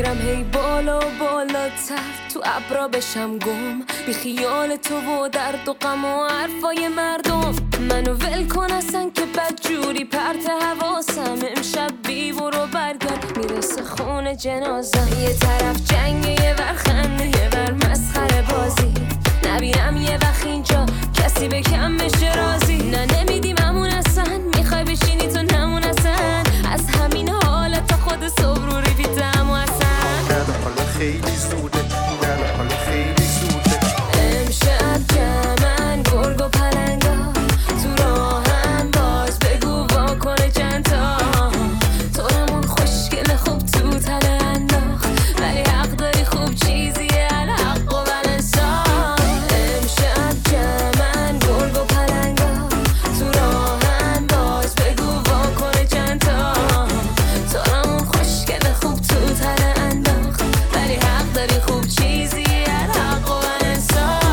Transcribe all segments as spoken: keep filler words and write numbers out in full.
میرم هی بالا و بالاتر، تو ابرا بشم گم، بی خیال تو و درد و غم و حرفای مردم. منو ول کن اصلا که بد جوری پرت حواسم، امشب بی برو برگرد میرسه خون جنازم. یه طرف جنگ، یه ور خنده، یه ور مسخره بازی. نبینم یه وقت اینجا کسی به کم بشه راضی. نه نمیدیم همون اصلا، میخوای بشینی تو نمون اصلا. از همین حالت تا خود صبح رو ریپیتم و اصلا نه حالا خیلی زوده، نه حالا خیلی زوده. امشب جمعن گرگ و پلنگا تو راهم، باز بگو واکنه چند تا. تو رمون خوشگل خوب تو تله انداخت، ولی حق داری خوب چیزیه الحق و بلنسان. امشب جمعن گرگ و پلنگا تو راهم، باز بگو واکنه چند تا. تو رمون خوشگل خوب تو تله انداخت، ولی حق داری خوب چیزیه الحق و بلنسان.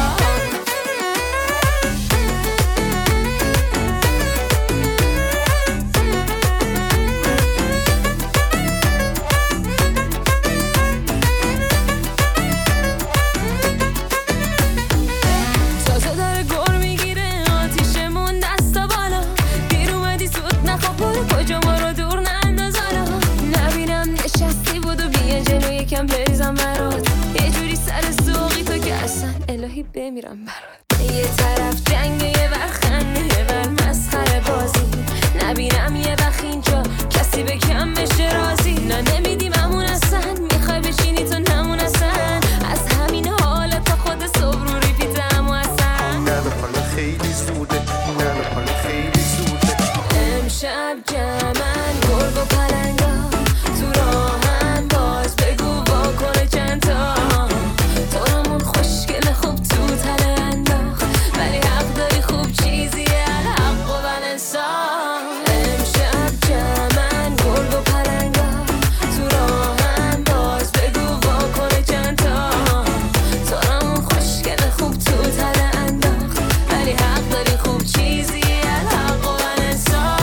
تازه داره گر میگیره آتیشمون دستا بالا. دیر اومدی زود نخواب برو کجا ما رو دور ننداز حالا. نبینم نشستی بودو بیا جلو یکم بریزم برات. یه جوری سر ذوقی تو که اصلا الهی بمیرم برات. یه طرف جنگ، یه ور خنده، یه ور مسخره بازی. نبینم یه وقت اینجا کسی به کم بشه راضی. نه نمیدیم همون اصلا، میخوای بشینی تو نمون اصلا. از همین حالت تا خود صبح رو ریپیتم و اصلا نه حالا خیلی زوده، نه حالا خیلی زوده. امشب جمعن گرگ و پلنگا تو راهم، باز بگو واکنه چند تا. تو رمون خوشگل خوب تو تله انداخت، ولی حق داری خوب چیزیه الحق و بلنسان. امشب جمعن گرگ و پلنگا تو راهم، باز بگو واکنه چند تا. تو رمون خوشگل خوب تو تله انداخت، ولی حق داری خوب چیزیه الحق و بلنسان.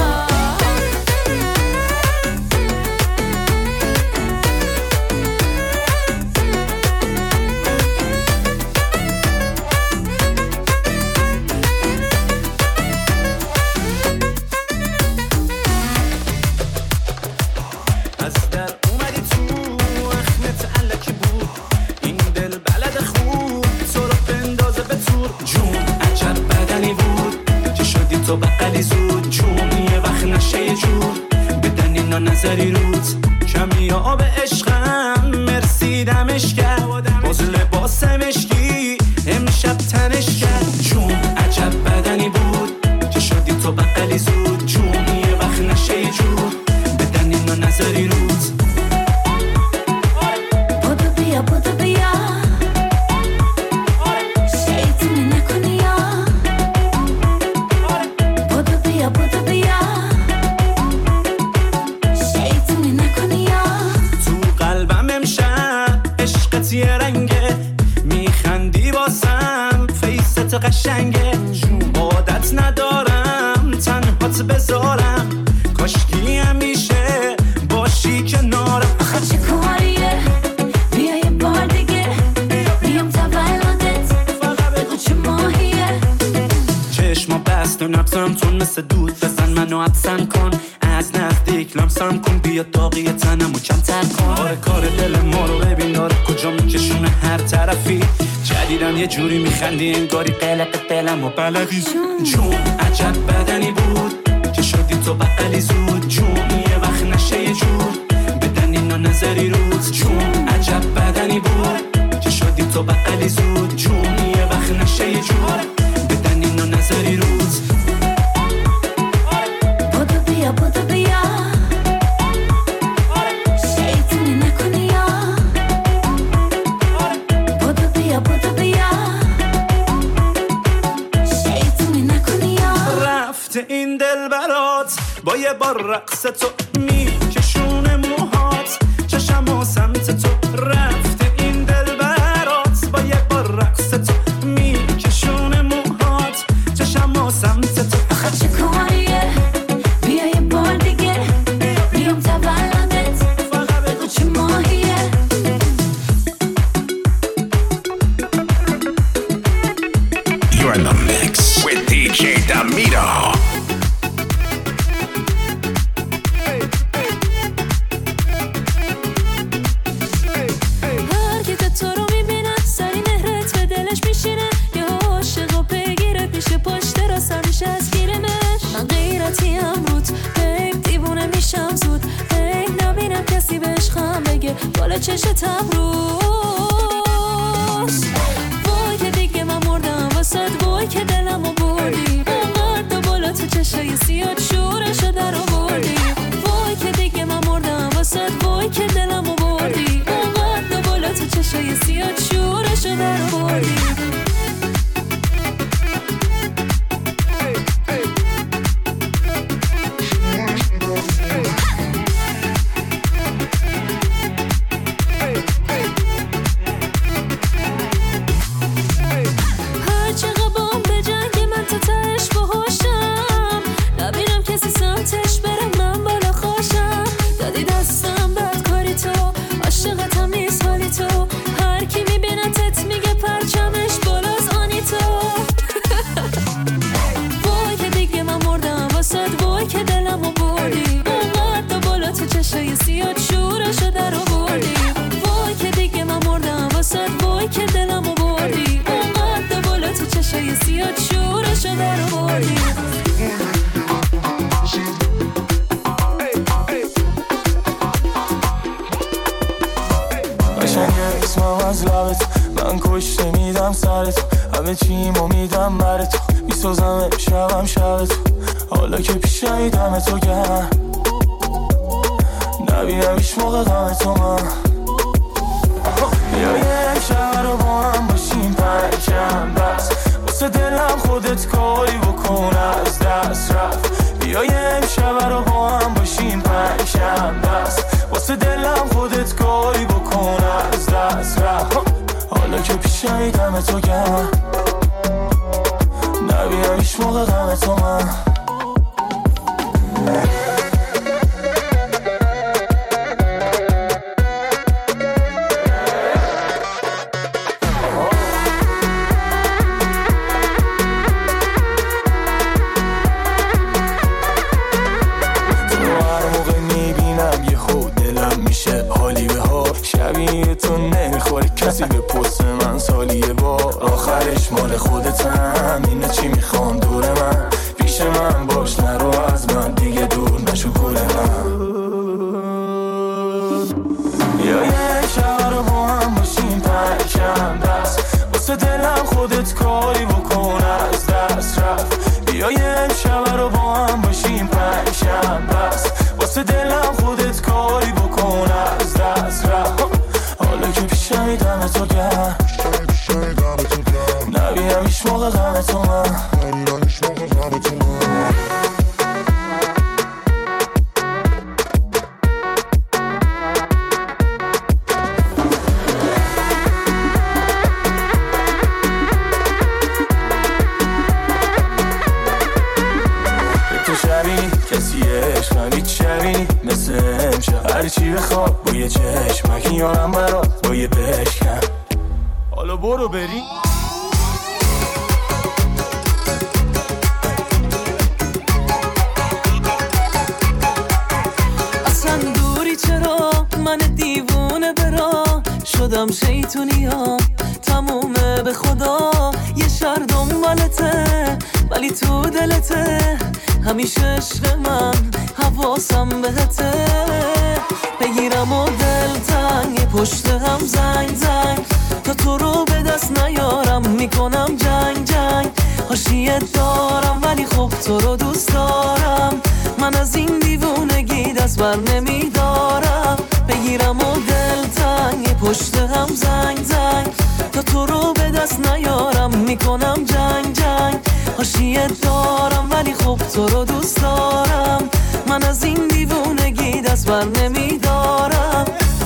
از در اومدی تو اخمت علکی بود، این دل بلد خوب تو رو بندازه به تور. جون عجب بدنی بود که شدی تو بقلی زود. جون یه وقت نشه یه جور بدن اینا نظری روت. کمی آب عشقم مرسی دمش کرد، باز لباس مشکی امشب تنش کرد. جون عجب بدنی بود که شدی تو بقلی زود. جون یه وقت نشه یه جور بدن اینا نظری روت. بدو بیا بدو بیا شیطونی نکنی یا. بدو بیا بدو بیا شیطونی نکنی یا. تو قلبم امشب عشقت یه رنگه، میخندی باسم فیست قشنگه. عادت ندارم تنهات بذارم، کاشکی همیشه باشی کنارم. آخه چه کاریه بیا یه بار دیگه، بیام تولدت بگو چه ماهیه. چشما بست و نبزم تون مثل دود، بزن منو حبسم کن از نزدیک لمسم کن. بیا داغی تنمو کمتر کن. آره کار دل ما رو ببین داره کجا میکشونه هر طرفی. جدیدن یه جوری میخندی انگاری قلق دلم و بلدی. جون عجب بدنی بود که شدی تو بقلی زود. جون یه وقت نشه یه جور بدن اینا نظری روت. جون عجب بدنی بود که شدی تو بقلی زود. جون یه وقت نشه یه جور بدن اینا نظری روت. بدو بیا بدو بیا شیطونی نکنی یا. بدو بیا بدو بیا شیطونی نکنی یا. رفته این دل برات با یه بار رقص تو میکشونه موهات. چشم و سمت تو رفته این دل برات با یه بار رقص تو میکشونه موهات. چشم و سمت تو. آخه چه کاریه بیا یه بار دیگه، بیام تولدت بگو چه ماهیه. بهم بگه بالا چش تبروز. وای که دیگه من مردم واسد، وای که دلمو بردی اونقدر بالا تو چشای سیاد شورشو در آوردی. وای که دیگه من مردم واسد، وای که دلمو بردی اونقدر بالا تو چشای سیاد شورشو در آوردی. من کشته میدم سرت، همه چیمو میدم برات، میسازم شبم شب تو، حالا که پیشمی دم تو گرم نبینم ایش موقع غم تو من. بیا یک شب رو با هم باشیم پنجم بس، واسه دلم خودت کاری بکن از دست رفت. بیا یک شب رو با هم باشیم پنجم بس، واسه دلم خودت کاری بکن از دست رفت. حالا که پیشمی دم تو گرم نبینم ایش موقع غم تو من. کسی به پست من سالیه بار، آخرش مال خودتم. اینه چی میخوام دور من، پیش من باش نرو از من دیگه دور نشو کل من. یا یک شب رو با هم باشیم پنجم بس، واسه دلم خودت کاری بکن از دست رفت. بیا یک شب رو با هم باشیم پنجم بس، واسه دلم خودت کاری بکن از دست رفت. حالا که پیشمی دم تو گرم نبینم ایش موقع غم تو من. تو شبینی کسی عشقم هیچ شبینی مثل امشب، هر چی بخواب با یه چشمک یارم برات با یه بشکن. حالا برو بریم اصلا دوری چرا من دیوونه برا شدم شیطونیام تمومه به خدا. یه شهر دنبالته ولی تو دلته، همیشه عشق من حواسم بهته. بگیرم و دل تنگ پشت هم زنگ زنگ، تا تو رو به دست نیارم میکنم جنگ جنگ. حاشیه دارم ولی خب تو رو دوست دارم، من از این دیوونگی دست بر نمیدارم. بگیرم و دل تنگ پشت هم زنگ زنگ، تا تو رو به دست نیارم میکنم جنگ جنگ. حاشیه دارم ولی خب تو رو دوست دارم، من از این دیوونگی دست بر نمیدارم.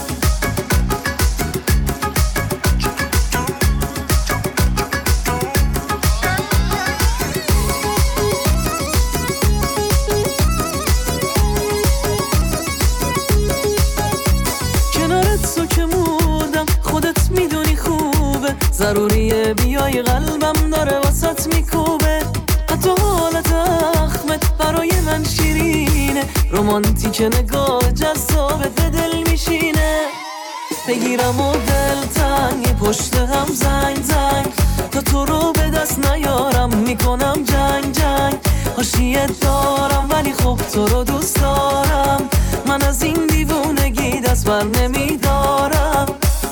کنارت تو که موندم خودت میدونی خوبه، ضروریه بیای قلبم داره واسط میکوبه. حتی حالت اخمت برای من شیرینه، رومانتیک نگاه جذابت به دل میشینه. بگیرم و دل تنگ پشت هم زنگ زنگ، تا تو رو به دست نیارم میکنم جنگ جنگ. حاشیت دارم ولی خب تو رو دوست دارم. من از این دیوونگی دست بر نمیدارم.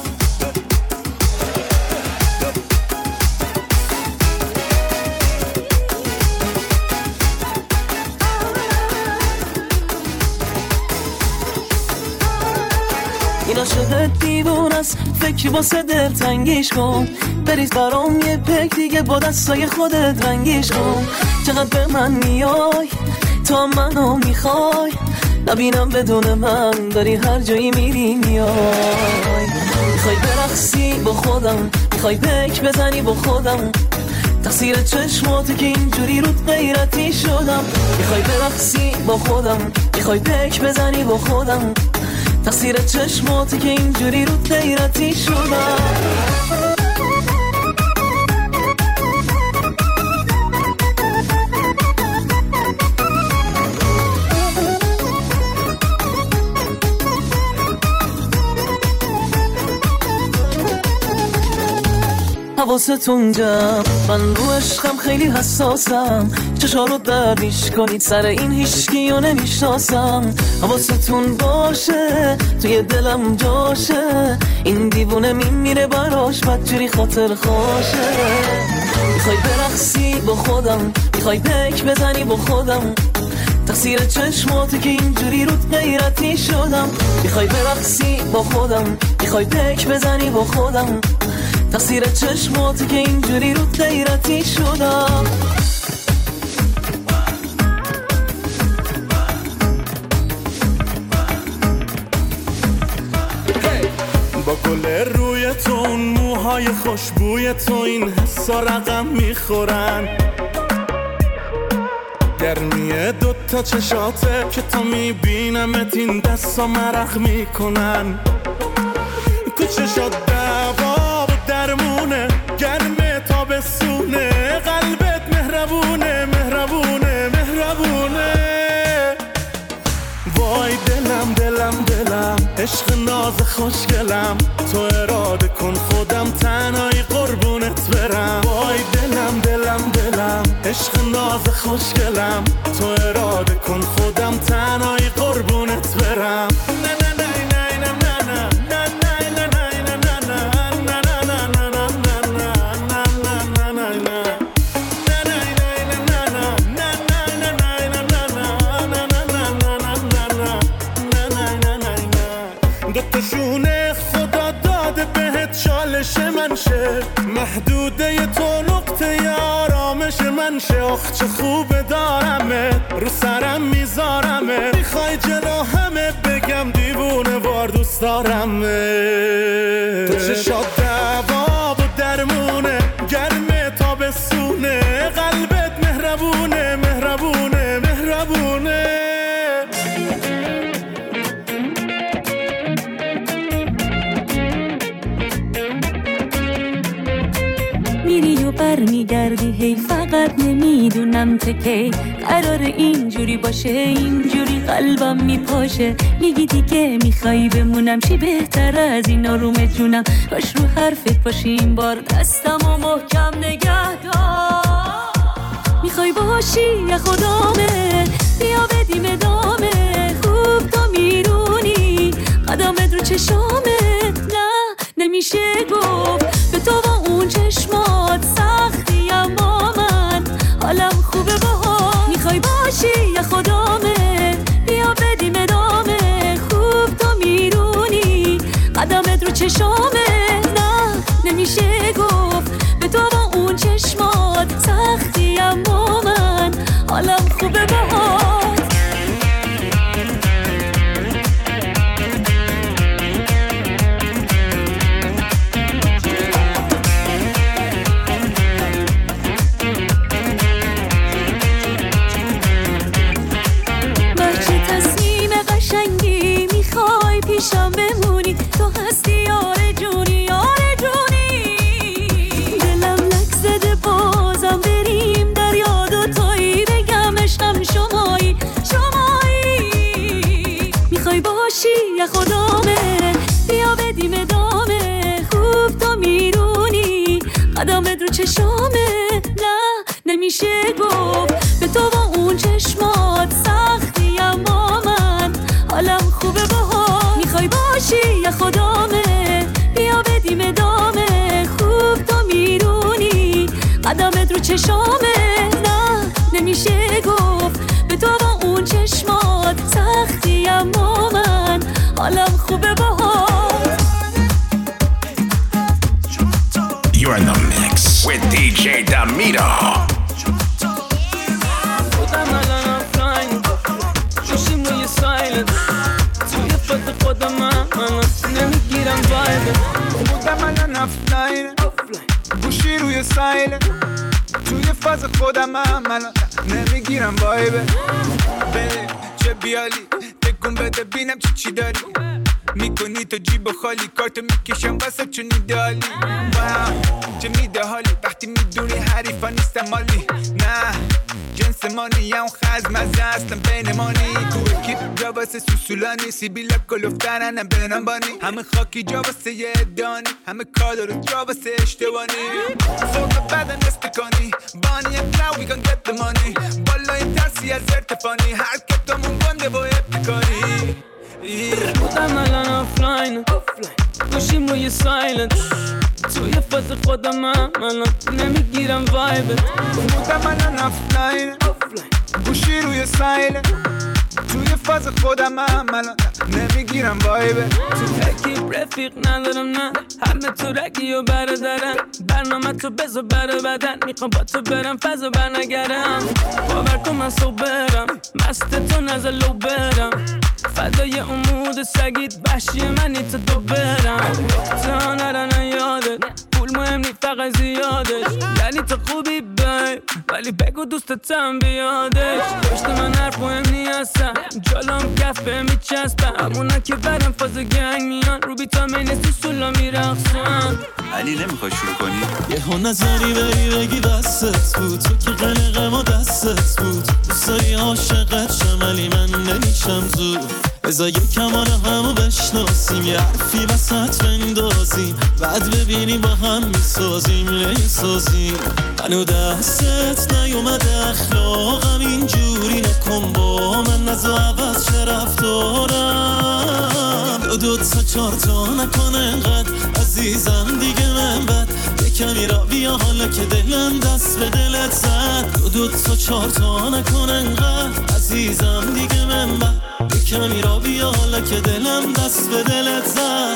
این عاشق دیوون است، فکری واسه دل تنگیش کن. بریز برام یه پک دیگه با دستای خودت رنگیش کن. چقدر به من میای تو منو میخوای، نبینم بدون من داری هر جایی میری میای. میخوای برقصی با خودم، میخوای پک بزنی با خودم، تقصیر چشماتی که اینجوری رود غیرتی شدم. میخوای برقصی با خودم، میخوای پک بزنی با خودم، تقصیر چشماتی که اینجوری رود غیرتی شدم. حواستون جمع، من رو عشقم خیلی حساسم. چشا رو دردیش کنید سر این هیچکی رو نمیشناسم. حواستون باشه توی دلم جاشه، این دیوونه میمیره براش بدجوری خاطر خوشه. میخوای برقصی با خودم، میخوای پک بزنی با خودم، تقصیر چشماتی که اینجوری رود غیرتی شدم. میخوای برقصی با خودم، میخوای پک بزنی با خودم، تقصیر چشماتی که اینجوری رود غیرتی شدم. با گل روی تو اون موهای خوشبوی تو این حسا رقم میخورن. گرمیه دوتا چشاته که تا میبینمت این دستا مرخ میکنن. کچشات دوا و درمونه، گرمه تابستونه، قلبت مهربونه مهربونه مهربونه. وای دلم دلم دلم، عشق ناز خوشگلم، تو اراده کن خودم تنهایی قربونت برم. وای دلم دلم دلم، عشق ناز خوشگلم، تو اراده کن خودم تنهایی قربونت برم. دوتاشونه خدا داده بهت چالش من شه، محدوده تو نقطه آرامش من شه. آخ چه خوبه دارمه رو سرم میذارمه، میخوای جلو همه بگم دیوونه وار دوست دارمه. تو چشات دوا و درمونه، گرمه تابستونه، قلبت مهربونه مهربونه مهربونه. میری و بر میگردی هی، فقط نمیدونم که کی قرار اینجوری باشه، اینجوری قلبم میپاشه. میگی دیگه میخوای بمونم، چی بهتر از این آروم جونم. باش رو حرفت باشی این بار، دستم و محکم نگه دار. میخوای باشی یا خدامه، بیا بدیم ادامه. خوب تو میرونی قدمت رو چشامت، نه نمیشه گفت به تو با اون چشمات سختی، اما من حالم خوبه باها. میخوای باشی یا خدامه، بیا بدیم ادامه. خوب تو میرونی قدمت رو چشامت، نه نمیشه گفت به تو با اون چشمات سختی، اما من حالم خوبه باها. پیشم بمونی، تو هستی یار جون خدامه بیا بدیم ادامه خوب تو میدونی قدمت رو چشامه نه نمیشه گفت به تو با اون چشمات سختی اما من حالم خوبه باهات. You're in the mix with دی جی Damiro. خودم الان آفلاین گوشیم روی سایلنت توی فت خودم من نمیگیرم وایبت. خودم الان آفلاین گوشی روی سایلنت توی فاز خودم من نمیگیرم وایبت. چه بیالی تکون بده بینم چی چی داری میکنی تو جیب خالی کارتو میکشم واسه چون ایدالی چه میده حالی وقتی میدونی حریفا نیستم مالی نه جنس مانی یا اون خزم از اصلا بین مانی تو اکیب جا واسه سوسولانی سیبیلا کلوفترنم بینم بانی همه خاکی جا واسه یه دانی همه کادر جا واسه اشتبانی فوق بدن استکانی بانی and now we gon get the money بالا این ترسی از ارتفانی هر کتامون گنده با ابتکاری. خودم الان آفلاین گوشیم روی سایلنت توی فاز خودم من نمیگیرم وایبت. خودم الان آفلاین گوشی روی سایلنت توی فاز خودم من نمیگیرم وایبت. تو ترکیب رفیق ندارم نه همه تو رگی و برادرم برنامه تو بذار برا بدن میخوام با تو برم فاز و برنگرم باور کن من صبرم مست تو نزل و برم فدای امود سگید بحشی منی تو دو برم تا نرنه یادت پول مهم نی فقط زیادش یعنی تو خوبی بیب ولی بگو دوستتم بیادش پشت من حرف مهم نی هستم جالام کف به میچسبم همونا که برم فاز گنگ میان رو بیتامین سوسولا میرخصم. علی نمیخوای شروع کنی؟ یه ها نظری بری بگی بستت بود تو که قلقم و دستت بود دوستایی عاشقت شم علی من نمیشم زود بذار یه کمان همو بشناسیم یه حرفی وسط بندازیم بعد ببینیم با هم میسازیم میسازیم منو دستت نیومده اخلاقم اینجوری نکن با من نزا عوض چه رفتارم دو دو تا چار تا نکن انقدر عزیزم دیگه من بد یه کمی را بیا حالا که دلم دست به دلت زد دو دو تا چار تا نکن انقدر عزیزم دیگه من بد یه کمی را بیا حالا که دلم دست به دلت زد.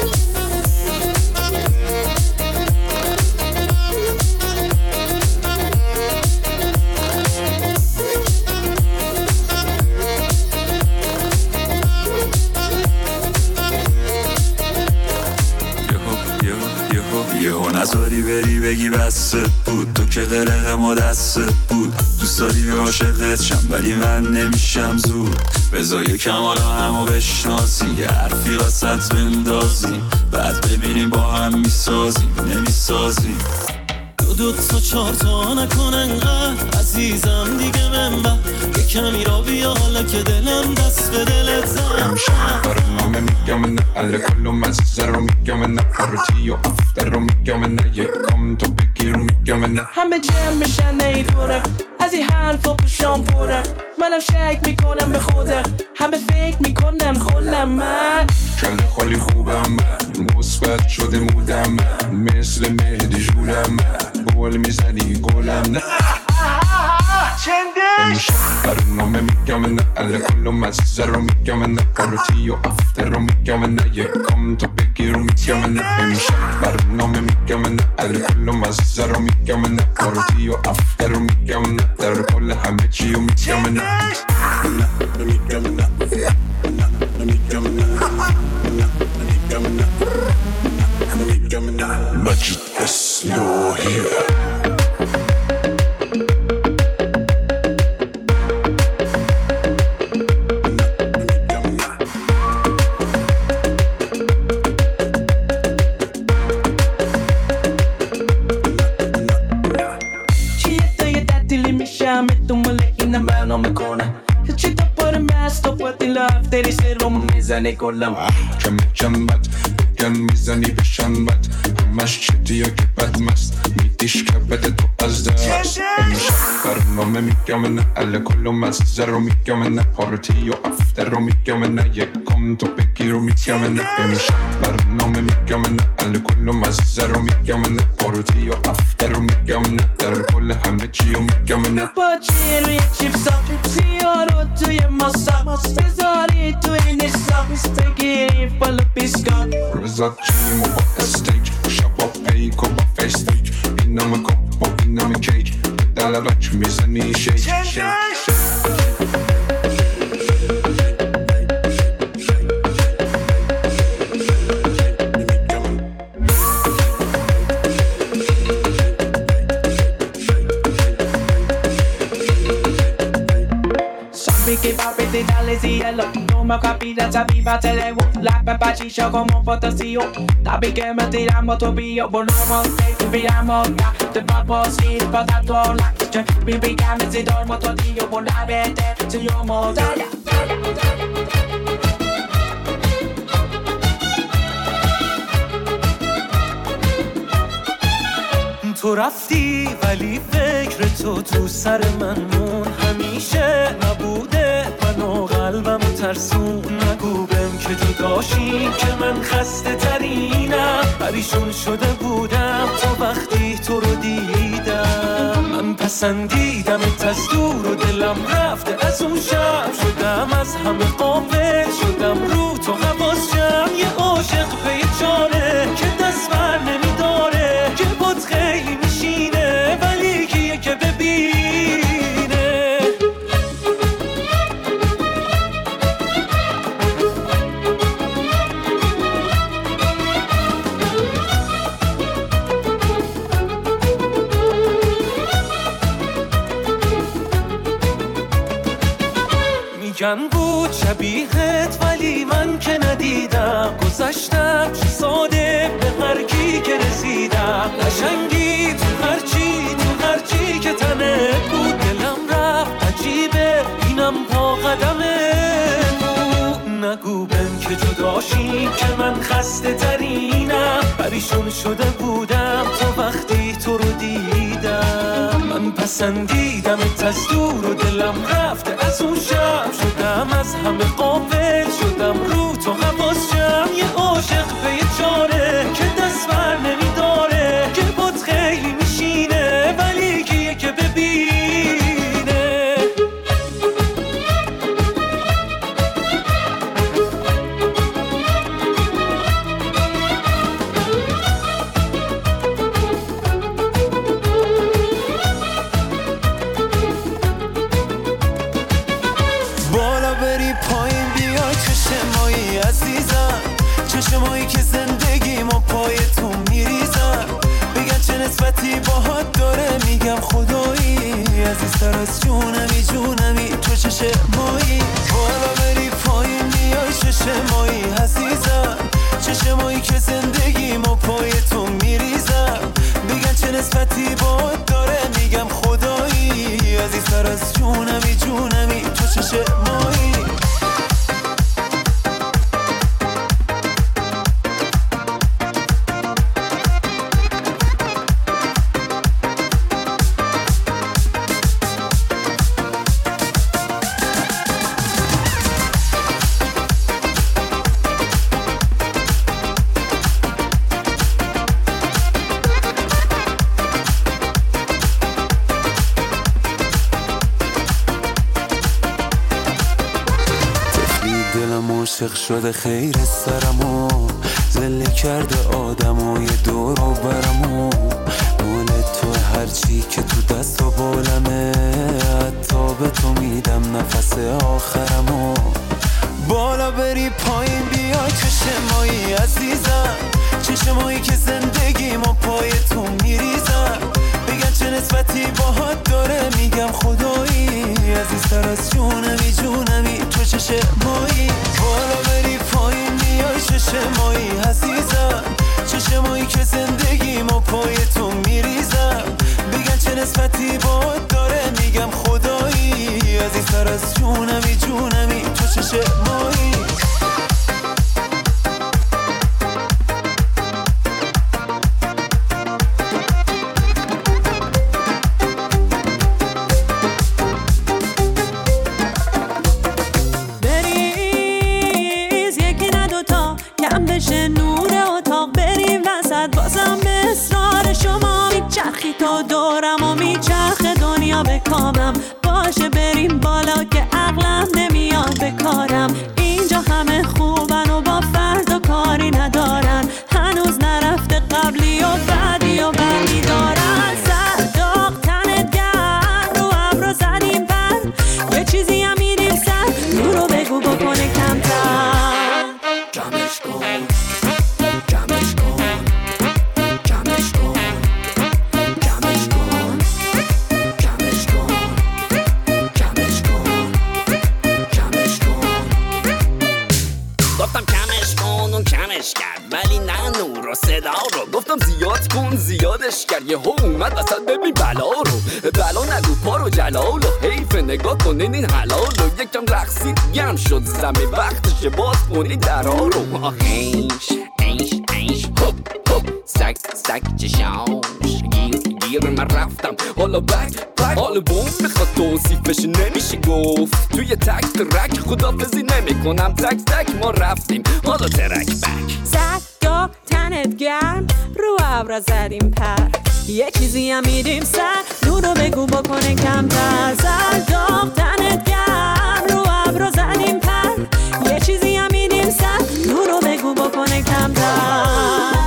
یهو نذاری بری بگی بستت بود تو که قلقم و دستت بود دوست داری عاشقت شم ولی من نمیشم زود بذار یکم حالا همو بشناسی یه حرفی وسط بندازیم بعد ببینیم با هم میسازیم نمیسازیم دو دو تا چار تا نکن انقدر عزیزم دیگه من با یه کمی را بیا حالا که دلم دست به دلت زد همیشه برنامه میگم نه الره کلو مزه رو میگم نه پارتی و افتر رو میگم نه یکم تو بگیر رو میگم نه همه جمع میشن نیدورم از این حرفا پوشام پرم منم شک میکنم به خودم همه فکر میکنم خودم من کل خالی خوبم مثبت شده مودم مثل مهدی جولم بول میزنی گلم نه چندش برنامه میگم نه الره کلو مزه رو میگم نه پارتی و افتر رو میگم نه یکم تو بگیر رو میگم نه همیشه برنامه میگم نه الره کلو مزه رو میگم نه پارتی و افتر رو میگم نه در کل همه چی رو میگم نه میگم نه میگم نه But you just know here کلم کم کم بد بگن میزنی بشن بد همش چطیه که بد مست میدیش که بده تو از دست همیشه برنامه någon med mycket men eller kollo massor och mycket men party och after och mycket men jag kom to pick och mycket men en chappar någon med mycket men eller kollo massor och mycket men party och after och mycket men där kolla hem med och mycket men party chips up siaro tu je massa spesari tu in the sun sticky full of biscuit Versace på stage shop up pay kom på face stage innan man kom och innan man cage där la latch missar ni shake che papete dalle cielo come ho capito sapeva te le la papa ciscio come un fantasio da che mi tiriamo tu bio volamo e viviamo da te papo si patato la cioè bibi che si dormo tu dio vola vete se io mo dai تو رفتی ولی فکر تو تو سر من مون همیشه نبوده منو قلبم ترسون نگو بهم که تو داشتی که من خسته ترینم پریشون شده بودم تا وقتی تو رو دیدم من پسندیدمت از دور و دلم رفته از اون شب شدم از همه غافل شدم رو تو حواس جمع یه عاشق پی جانه که دست بر نمیداره که بود خیلی میشینه ولی کیه که ببینه میگن بود شبیهت ولی من که ندیدم گذشتم چه ساده به هر کی که رسیدم قشنگی تو هرچی تو هرچی که تنه بود دلم رفت عجیبه اینم پا قدمه بود نگو بهم که جداشی که من خسته ترینم پریشون شده بودم تا وقتی تو رو دیدم من پسندیدمت از دور و دلم رفته از اون شب شدم از همه غافل شدم رو تو حواس جمع یه عاشق پی جانه که دست بر نمیداره که بود خیلی میشینه ولی کیه که ببینه بالا بری پایین بیا چشمایی عزیزم چشمایی که زندگیمو پای تو میریزم بگن چه نسبتی باهات داره میگم خدایی عزیزتر از جونمی جونمی تو چشمایی بالا بری پایین بیا چشمایی عزیزم چشمایی که زندگیمو پای تو میریزم بگن چه نسبتی باهات داره میگم خدایی عزیزتر از جونمی جونمی تو چشمایی عاشق شده خیر سرمو زله کرده آدمو یه دور و برمو مال تو هرچی که تو دست و بالمه حتی به تو میدم نفس آخرمو بالا بری پایین بیا چشمایی عزیزم چشمایی که زندگیمو پای تو میریزم بگن چه نسبتی باهات داره میگم خدایی عزیزتر از جونمی جونمی تو چشمایی بالا بری پایین بیای چشمایی عزیزم چشمایی که زندگیمو پای تو میریزم بگن چه نسبتی باهات داره میگم خدایی عزیزتر از جونمی جونمی تو چشمایی کامم باشه بریم بالا که عقلم نمیاد به کارم اینجا همه خوبن و با فردا کاری ندارن هنوز نرفته قبلی و بعدی و بعدی دارن سر داغ تنت گرم رو ابرو زدیم پر یه چیزی هم میدیم سر نورو بگو بکنه کمتر جمعش کن جمعش کن جمعش کن جمعش کن جمعش کن جمعش کن جمعش کن گفتم کمش کن اون کمش کرد ولی نه نور و صدا رو گفتم زیاد کن زیادش کرد یه ها اومد وسط ببین بلا رو بلا نگو پارو جلال و حیف نگاه کنین این حلال و یکم رقصید گرم شد زمین وقتش باز کنین درها رو آخیش ایش ایش هپ هپ سک سک چشاش گیر گیر من رفتم حالا بک بک حالا بوم میخواد توصیفش نمیشه گفت توی تک ترک خدافزی نمی کنم تک تک ما رفتیم حالا ترک بک زد تنت گرم رو ابرا زدیم پر یه چیزی هم میدیم سر نورو بگو بکنه کمتر زد داغ تنت گرم رو ابرا زدیم پر یه چیزی هم میدیم سر نورو بگو بکنه کمتر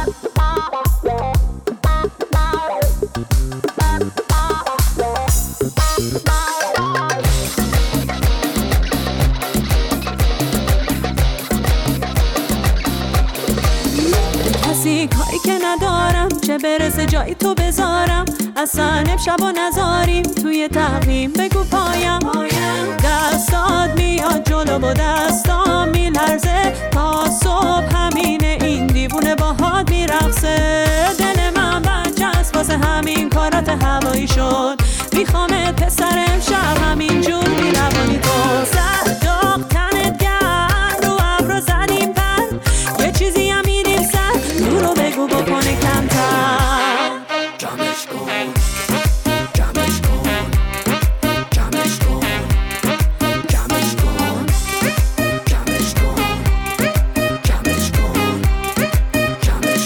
کسی کاری که ندارم چه برسه جایی تو بذارم اصلا امشب و نذاریم توی تقویم بگو پایم دستات میاد جلو و دستام میلرزه تا صبح همینه این دیوونه باهات میرقصه دل من بچه است واسه همین کارات هوایی شد میخوامت پسر امشب همین جور بیروانی تو سر داغ تنت گرم رو ابرو زدیم پر یه چیزی هم میدیم سر نورو بگو بکنه کمتر جمعش کن جمعش کن جمعش کن جمعش کن جمعش کن جمعش کن جمعش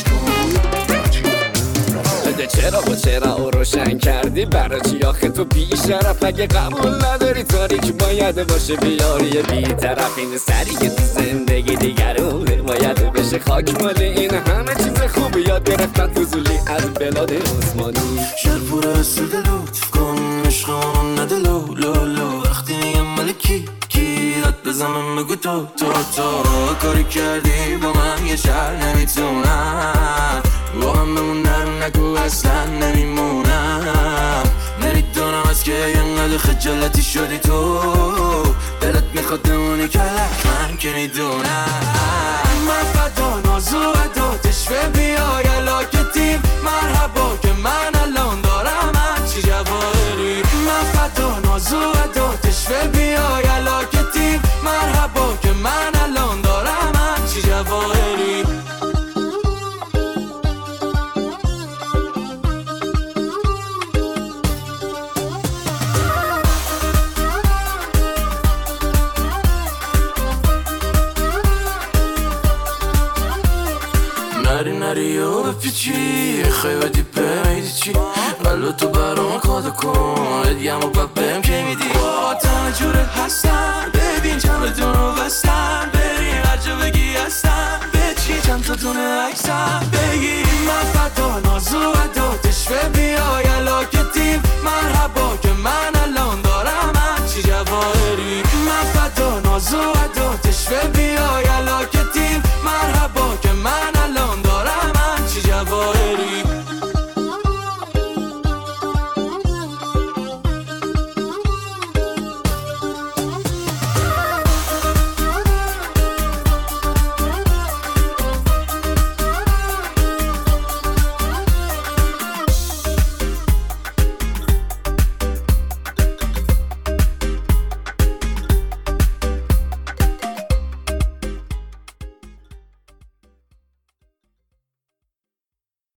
کن بده چرا و چرا او روشن کردی برای چی آخه تو بیشرف اگه قبول نداری تاریک باید باشه بیاری بیطرف این سری که تو زندگی دیگرونه باید بشه خاک مال این همه چیز خوبی یاد گرفتن فضولی از بلاد عثمانی شرپور رسیده لطف کن عشقان نده لو لو لو وقتی میگم ملکی کی رد بزنم بگو تو تو تو کاری کردی با من یه شهر نمیتونم با هم بمون نرم نگو اصلا نمیمونم نمیدونم از که اینقدر خجالتی شدی تو دلت میخواد بمونی کلک من که میدونم من فدا نازو ادا تشوه بیای علاکتیم مرحبا که من الان دارم هرچی جواهری من فدا نازو ادا تشوه بیای علاکتیم مرحبا که من الان دارم هرچی جواهری نری نری و بپیچی خیلی دیپه میدی چی قلو تو برام کادا کن ادیم و ببم که میدی با تنه جوره هستم ببین چند دونو بستم بریم هر جا بگی هستم بچی چند تا دونه عکسم بگی من فدا نازو ادا تشوه بیای علاکتیم مرحبا که من الان دارم هرچی جواهری من فدا نازو ادا تشوه بیای علاکتیم